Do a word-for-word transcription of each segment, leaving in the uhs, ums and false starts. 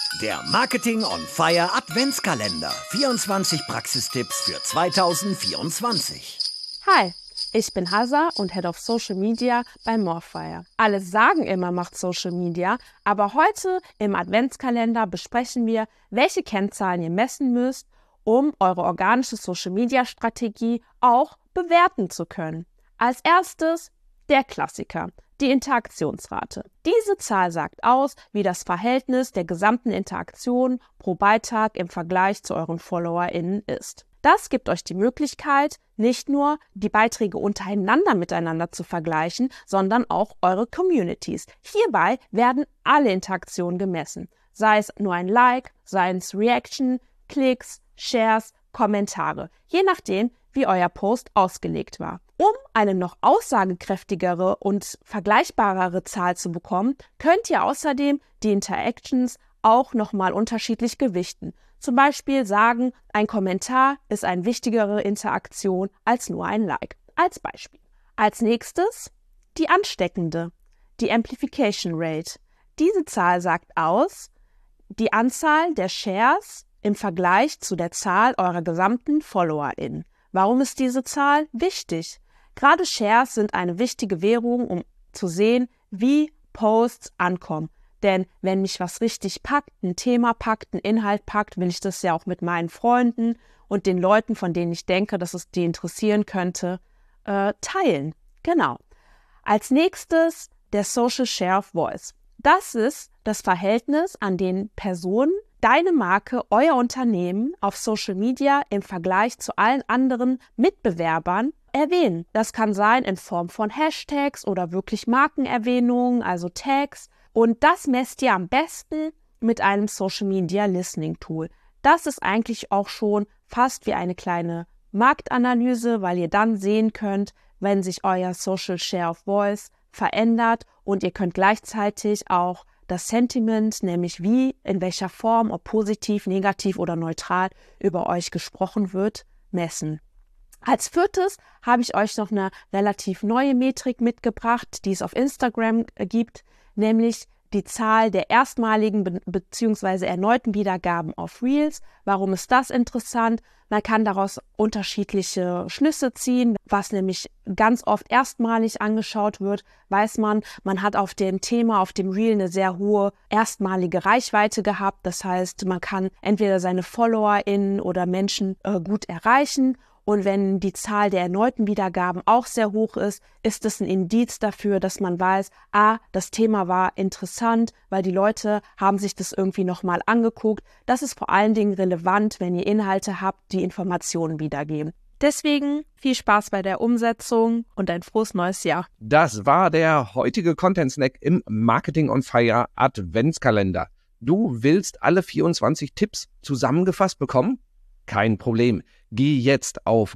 Der Marketing on Fire Adventskalender. vierundzwanzig Praxistipps für zweitausendvierundzwanzig. Hi, ich bin Hazza und Head of Social Media bei Morfire. Alle sagen immer, macht Social Media, aber heute im Adventskalender besprechen wir, welche Kennzahlen ihr messen müsst, um eure organische Social Media Strategie auch bewerten zu können. Als erstes der Klassiker, die Interaktionsrate. Diese Zahl sagt aus, wie das Verhältnis der gesamten Interaktion pro Beitrag im Vergleich zu euren FollowerInnen ist. Das gibt euch die Möglichkeit, nicht nur die Beiträge untereinander miteinander zu vergleichen, sondern auch eure Communities. Hierbei werden alle Interaktionen gemessen, sei es nur ein Like, sei es Reaction, Klicks, Shares, Kommentare, je nachdem, wie euer Post ausgelegt war. Um eine noch aussagekräftigere und vergleichbarere Zahl zu bekommen, könnt ihr außerdem die Interactions auch nochmal unterschiedlich gewichten. Zum Beispiel sagen, ein Kommentar ist eine wichtigere Interaktion als nur ein Like. Als Beispiel. Als nächstes die ansteckende, die Amplification Rate. Diese Zahl sagt aus, die Anzahl der Shares im Vergleich zu der Zahl eurer gesamten FollowerInnen. Warum ist diese Zahl wichtig? Gerade Shares sind eine wichtige Währung, um zu sehen, wie Posts ankommen. Denn wenn mich was richtig packt, ein Thema packt, ein Inhalt packt, will ich das ja auch mit meinen Freunden und den Leuten, von denen ich denke, dass es die interessieren könnte, äh, teilen. Genau. Als nächstes der Social Share of Voice. Das ist das Verhältnis, an den Personen deine Marke, euer Unternehmen auf Social Media im Vergleich zu allen anderen Mitbewerbern erwähnen. Das kann sein in Form von Hashtags oder wirklich Markenerwähnungen, also Tags. Und das messt ihr am besten mit einem Social Media Listening Tool. Das ist eigentlich auch schon fast wie eine kleine Marktanalyse, weil ihr dann sehen könnt, wenn sich euer Social Share of Voice verändert, und ihr könnt gleichzeitig auch das Sentiment, nämlich wie, in welcher Form, ob positiv, negativ oder neutral über euch gesprochen wird, messen. Als viertes habe ich euch noch eine relativ neue Metrik mitgebracht, die es auf Instagram gibt, nämlich die Zahl der erstmaligen be- bzw. erneuten Wiedergaben auf Reels. Warum ist das interessant? Man kann daraus unterschiedliche Schlüsse ziehen. Was nämlich ganz oft erstmalig angeschaut wird, weiß man, man hat auf dem Thema, auf dem Reel eine sehr hohe erstmalige Reichweite gehabt. Das heißt, man kann entweder seine FollowerInnen oder Menschen äh, gut erreichen. Und wenn die Zahl der erneuten Wiedergaben auch sehr hoch ist, ist es ein Indiz dafür, dass man weiß, ah, das Thema war interessant, weil die Leute haben sich das irgendwie nochmal angeguckt. Das ist vor allen Dingen relevant, wenn ihr Inhalte habt, die Informationen wiedergeben. Deswegen viel Spaß bei der Umsetzung und ein frohes neues Jahr. Das war der heutige Content Snack im Marketing on Fire Adventskalender. Du willst alle vierundzwanzig Tipps zusammengefasst bekommen? Kein Problem. Geh jetzt auf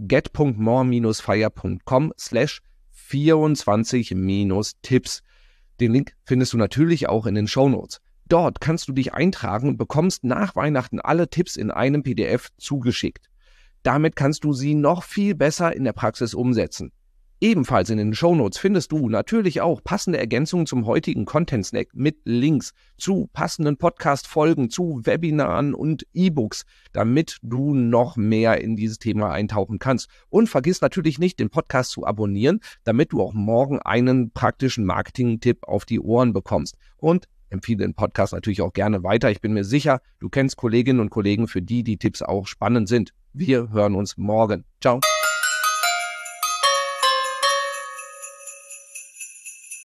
get.more-fire.com slash 24-Tipps. Den Link findest du natürlich auch in den Shownotes. Dort kannst du dich eintragen und bekommst nach Weihnachten alle Tipps in einem P D F zugeschickt. Damit kannst du sie noch viel besser in der Praxis umsetzen. Ebenfalls in den Shownotes findest du natürlich auch passende Ergänzungen zum heutigen Content Snack mit Links zu passenden Podcast-Folgen, zu Webinaren und E-Books, damit du noch mehr in dieses Thema eintauchen kannst. Und vergiss natürlich nicht, den Podcast zu abonnieren, damit du auch morgen einen praktischen Marketing-Tipp auf die Ohren bekommst. Und empfehle den Podcast natürlich auch gerne weiter. Ich bin mir sicher, du kennst Kolleginnen und Kollegen, für die die Tipps auch spannend sind. Wir hören uns morgen. Ciao.